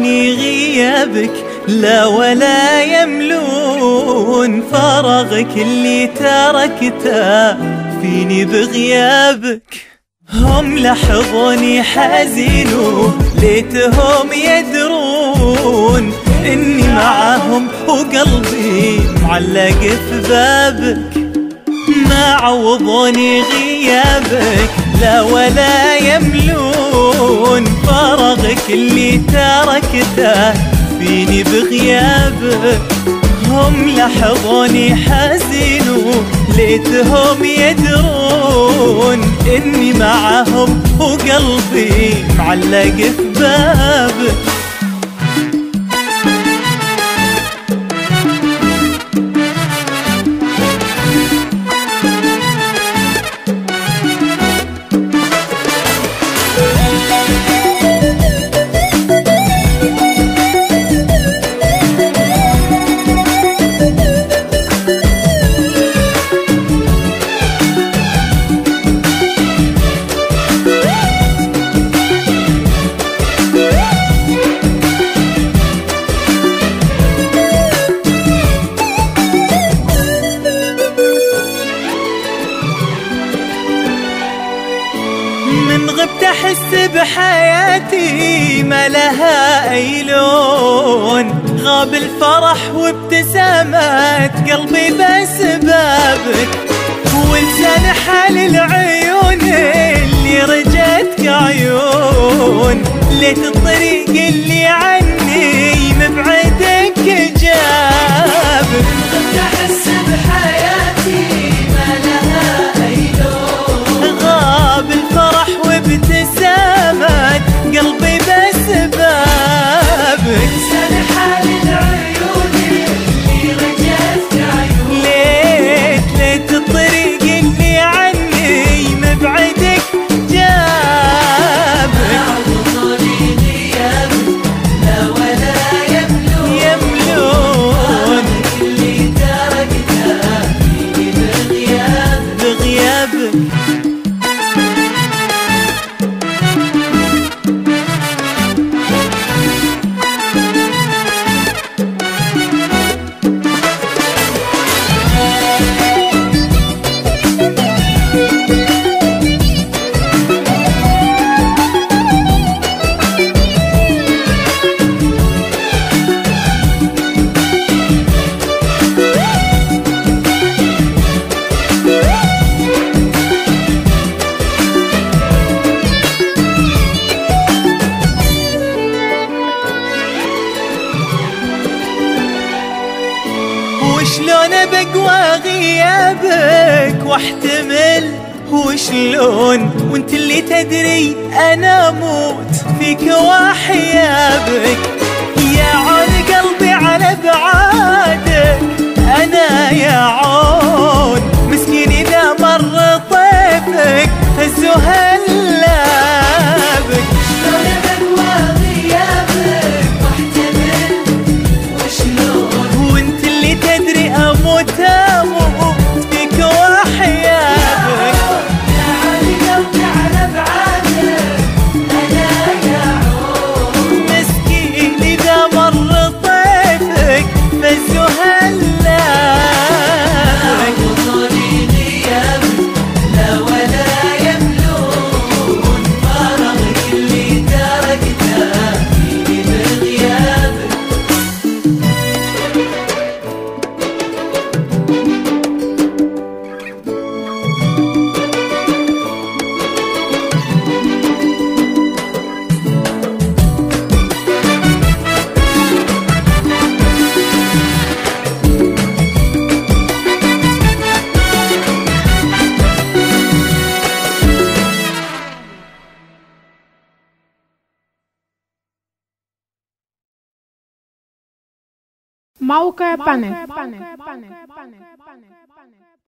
يعوضوني غيابك لا ولا يملون فراغك اللي تركته فيني بغيابك. هم لاحظوني حزين ليتهم يدرون إني معهم وقلبي معلق في بابك. ما عوضوني غيابك لا ولا يملون فراغك اللي تركته فيني بغيابك. هم لاحظوني حزين ليتهم يدرون إني معهم وقلبي معلق في بابك. من غبت أحس بحياتي ما لها أي لون. غاب الفرح وابتسامات قلبي بسبابك. ولسان حال العيون اللي رجتك عيون. ليت الطريق اللي عني مبعدك جابك. من غبت أحس بحياتي ما لها أي لون. غاب الفرح وابتسامات قلبي بسبابك. لسان حال العيون اللي رجتك عيون. ليت الطريق اللي عني مبعدك جابك. عوضوني غيابك لا ولا يملون اللي تركته فيني بغيابك. وشلون بقوى غيابك واحتمل وشلون وانت اللي تدري انا اموت فيك واحيابك. يا عون قلبي على بعادك انا يا عون مسكين اذا مر طيفك هزو هلابك. شلون بقوى غيابك واحتمل وشلون وانت اللي تدري اموت فيك واحيابك. يا عون قلبي على بعادك انا يا عون مسكين اذا مر طيفك فزو هلابك. عوضوني غيابك لا ولا يملون فراغك اللي تركته فيني بغيابك. موقع بانك.